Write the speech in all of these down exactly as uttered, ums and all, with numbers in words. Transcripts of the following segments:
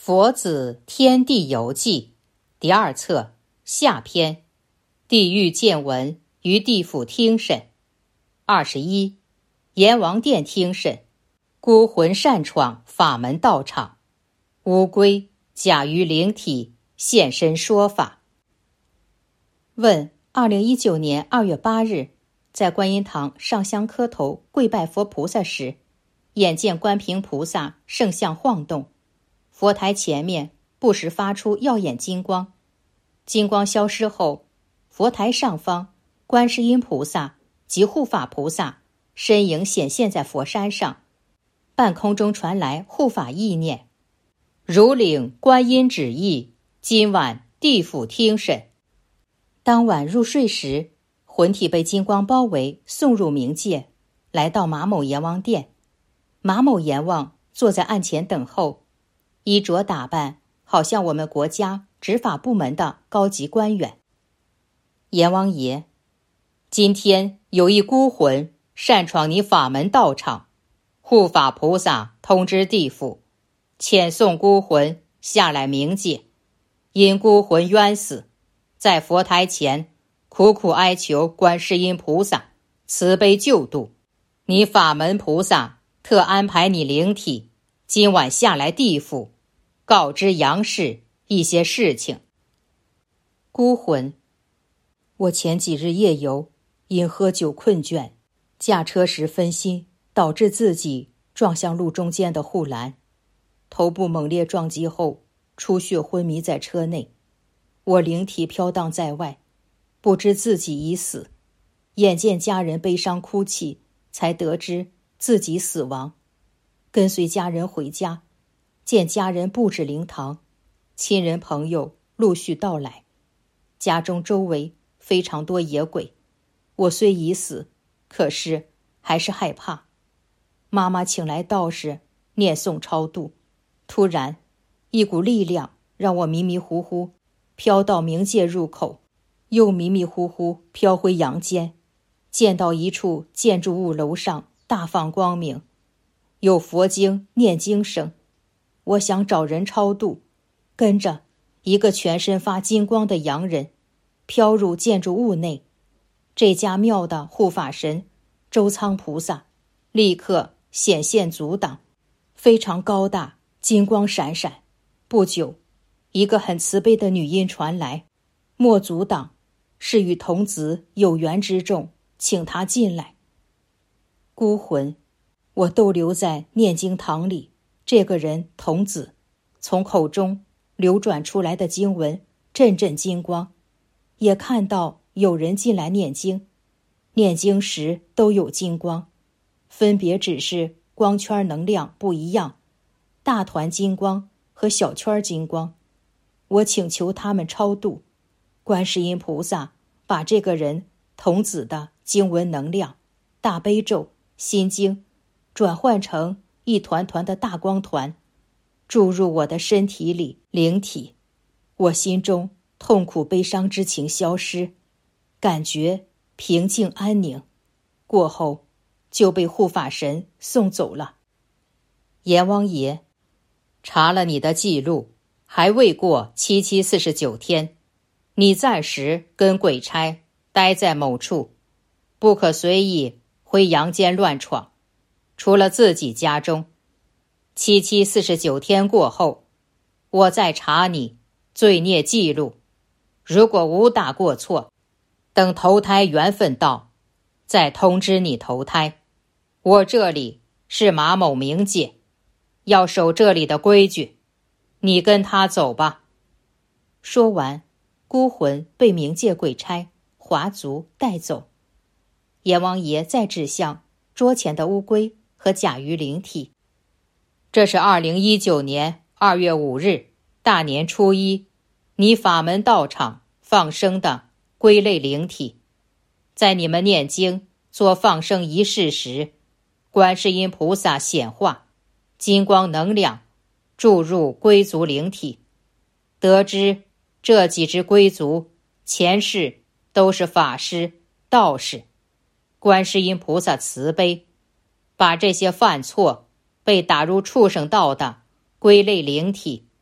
佛子天地游记第二册下篇，地狱见闻于地府听审。二十一，阎王殿听审，孤魂擅闯法门道场，乌龟假于灵体现身说法。问：二零一九年二月八日，在观音堂上香磕头跪拜佛菩萨时，眼见观平菩萨圣像晃动，佛台前面不时发出耀眼金光，金光消失后，佛台上方观世音菩萨及护法菩萨身影显现在佛山上，半空中传来护法意念：如领观音旨意，今晚地府听审。当晚入睡时，魂体被金光包围，送入冥界，来到马某阎王殿。马某阎王坐在案前等候，衣着打扮好像我们国家执法部门的高级官员。阎王爷，今天有一孤魂擅闯你法门道场，护法菩萨通知地府，遣送孤魂下来冥界，因孤魂冤死，在佛台前苦苦哀求观世音菩萨慈悲救度。你法门菩萨特安排你灵体今晚下来地府，告知杨氏一些事情。孤魂，我前几日夜游，因喝酒困倦，驾车时分心，导致自己撞向路中间的护栏，头部猛烈撞击后出血昏迷在车内，我灵体飘荡在外，不知自己已死，眼见家人悲伤哭泣，才得知自己死亡。跟随家人回家，见家人布置灵堂，亲人朋友陆续到来，家中周围非常多野鬼，我虽已死，可是还是害怕。妈妈请来道士念诵超度，突然一股力量让我迷迷糊糊飘到冥界入口，又迷迷糊糊飘回阳间，见到一处建筑物楼上大放光明，有佛经念经声，我想找人超度，跟着一个全身发金光的洋人飘入建筑物内。这家庙的护法神周仓菩萨立刻显现阻挡，非常高大，金光闪闪。不久，一个很慈悲的女音传来：莫阻挡，是与童子有缘之众，请他进来。孤魂，我逗留在念经堂里，这个人童子从口中流转出来的经文阵阵金光，也看到有人进来念经，念经时都有金光，分别只是光圈能量不一样，大团金光和小圈金光。我请求他们超度，观世音菩萨把这个人童子的经文能量、大悲咒、心经转换成一团团的大光团，注入我的身体里灵体，我心中痛苦悲伤之情消失，感觉平静安宁，过后就被护法神送走了。阎王爷，查了你的记录，还未过七七四十九天，你暂时跟鬼差待在某处，不可随意回阳间乱闯，除了自己家中。七七四十九天过后，我再查你罪孽记录，如果无大过错，等投胎缘分到，再通知你投胎。我这里是马某冥界，要守这里的规矩，你跟他走吧。说完，孤魂被冥界鬼差划族带走。阎王爷再指向桌前的乌龟和甲鱼灵体。这是二零一九年二月五日大年初一，你法门道场放生的龟类灵体。在你们念经做放生仪式时，观世音菩萨显化，金光能量注入龟族灵体，得知这几只龟族前世都是法师、道士。观世音菩萨慈悲，把这些犯错被打入畜生道的龟类灵体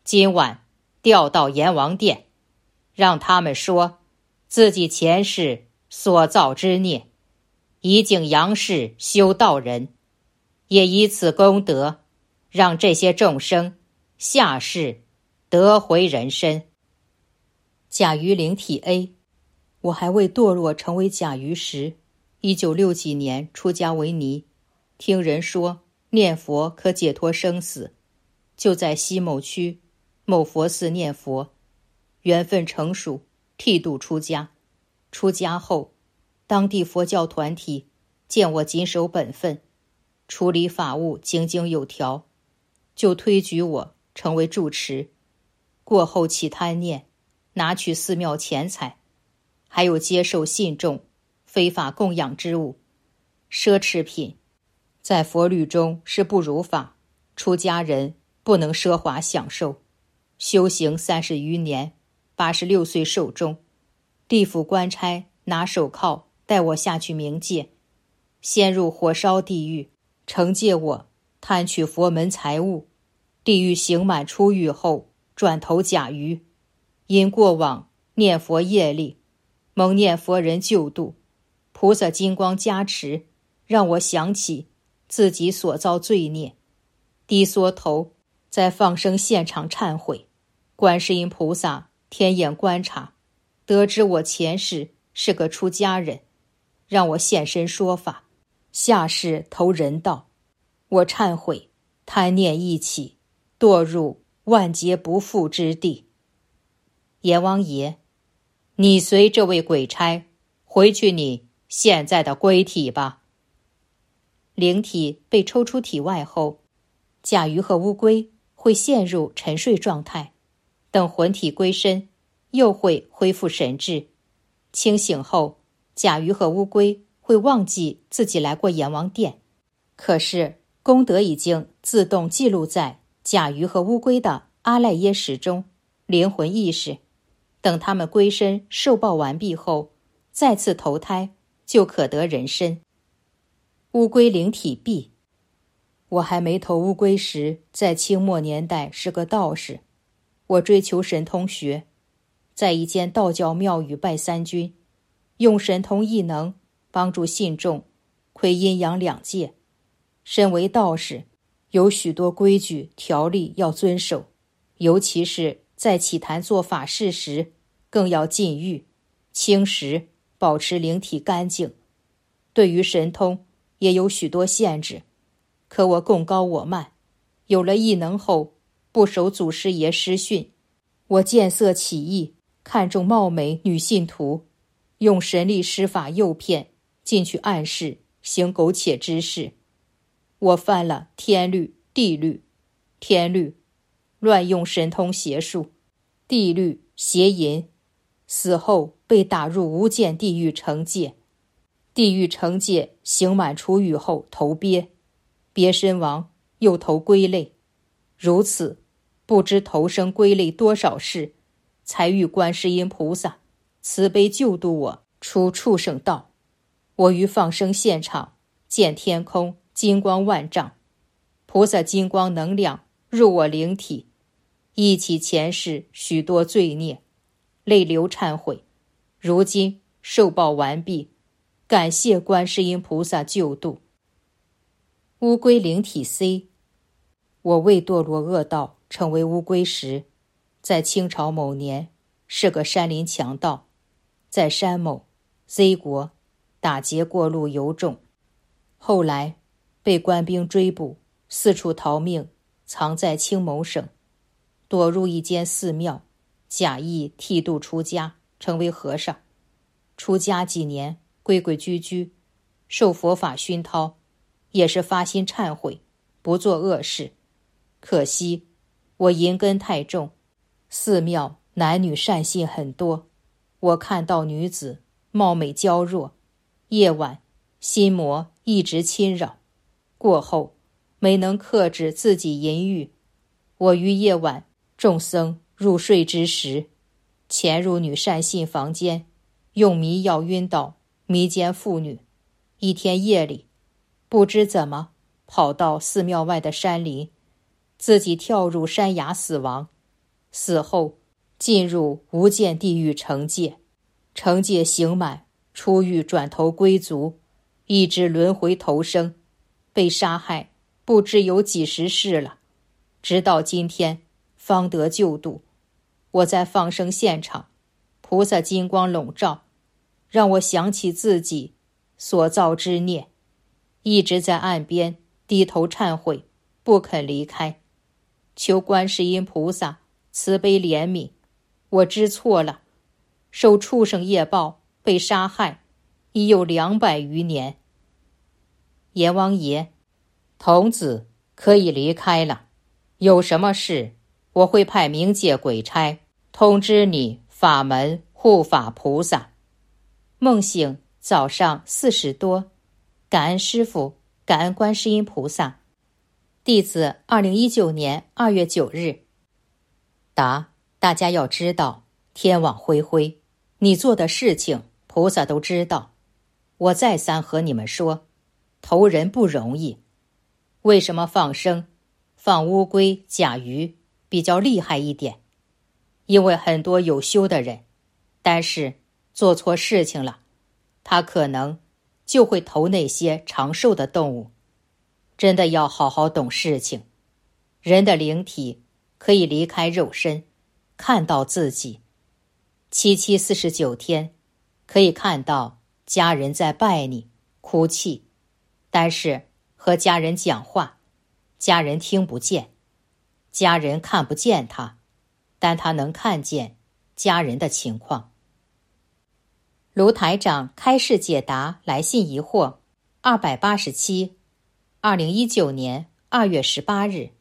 今晚调到阎王殿，让他们说自己前世所造之孽，以景阳世修道人，也以此功德，让这些众生下世得回人身。甲鱼灵体 A， 我还未堕落成为甲鱼时，一九六几年出家为尼，听人说念佛可解脱生死，就在西某区某佛寺念佛，缘分成熟，剃度出家。出家后，当地佛教团体见我谨守本分，处理法务井井有条，就推举我成为住持。过后起贪念，拿取寺庙钱财，还有接受信众非法供养之物，奢侈品在佛律中是不如法，出家人不能奢华享受。修行三十余年，八十六岁寿终，地府官差拿手铐带我下去冥界，先入火烧地狱，惩戒我贪取佛门财物。地狱刑满出狱后，转投甲鱼，因过往念佛业力，蒙念佛人救度，菩萨金光加持，让我想起自己所造罪孽，低缩头在放生现场忏悔。观世音菩萨天眼观察，得知我前世是个出家人，让我现身说法，下世投人道。我忏悔，贪念一起，堕入万劫不复之地。阎王爷，你随这位鬼差回去你现在的龟体吧。灵体被抽出体外后，甲鱼和乌龟会陷入沉睡状态，等魂体归身，又会恢复神智。清醒后，甲鱼和乌龟会忘记自己来过阎王殿，可是功德已经自动记录在甲鱼和乌龟的阿赖耶识中，灵魂意识。等他们归身受报完毕后，再次投胎就可得人身。乌龟灵体 B， 我还没投乌龟时，在清末年代是个道士。我追求神通学，在一间道教庙宇拜三军，用神通异能帮助信众窥阴阳两界。身为道士，有许多规矩条例要遵守，尤其是在祈坛做法事时，更要禁欲、清食，保持灵体干净。对于神通也有许多限制，可我贡高我慢，有了异能后，不守祖师爷师训。我见色起意，看中貌美女信徒，用神力施法诱骗，进去暗示，行苟且之事。我犯了天律、地律。天律，乱用神通邪术；地律，邪淫。死后被打入无间地狱惩戒。地狱惩戒刑满出狱后投鳖，鳖身亡又投龟类，如此不知投生龟类多少世，才遇观世音菩萨慈悲救度我出畜生道。我于放生现场见天空金光万丈，菩萨金光能量入我灵体，忆起前世许多罪孽，泪流忏悔。如今受报完毕，感谢观世音菩萨救度。乌龟灵体 C， 我未堕落恶道成为乌龟时，在清朝某年是个山林强盗，在山某 Z 国打劫过路游众，后来被官兵追捕，四处逃命，藏在青某省，躲入一间寺庙，假意剃度出家，成为和尚。出家几年，规规矩矩，受佛法熏陶，也是发心忏悔，不做恶事。可惜我淫根太重，寺庙男女善信很多，我看到女子貌美娇弱，夜晚心魔一直侵扰，过后没能克制自己淫欲。我于夜晚众僧入睡之时，潜入女善信房间，用迷药晕倒迷奸妇女。一天夜里，不知怎么跑到寺庙外的山林，自己跳入山崖死亡， 死后进入无间地狱惩戒，惩戒刑满，出狱转投归族，一直轮回投生，被杀害不知有几十世了，直到今天方得救度。我在放生现场，菩萨金光笼罩，让我想起自己所造之孽，一直在岸边低头忏悔，不肯离开，求观世音菩萨慈悲怜悯。我知错了，受畜生业报，被杀害已有两百余年。阎王爷，童子可以离开了，有什么事我会派冥界鬼差通知你法门护法菩萨。梦醒早上四时多，感恩师父，感恩观世音菩萨。弟子二零一九年二月九日。答：大家要知道，天网恢恢，你做的事情菩萨都知道。我再三和你们说，投人不容易。为什么放生放乌龟、甲鱼比较厉害一点？因为很多有修的人，但是做错事情了，他可能就会投那些长寿的动物。真的要好好懂事情。人的灵体可以离开肉身，看到自己。七七四十九天，可以看到家人在拜你、哭泣，但是和家人讲话，家人听不见，家人看不见他，但他能看见家人的情况。卢台长开示解答来信疑惑二百八十七，二零一九年二月十八日。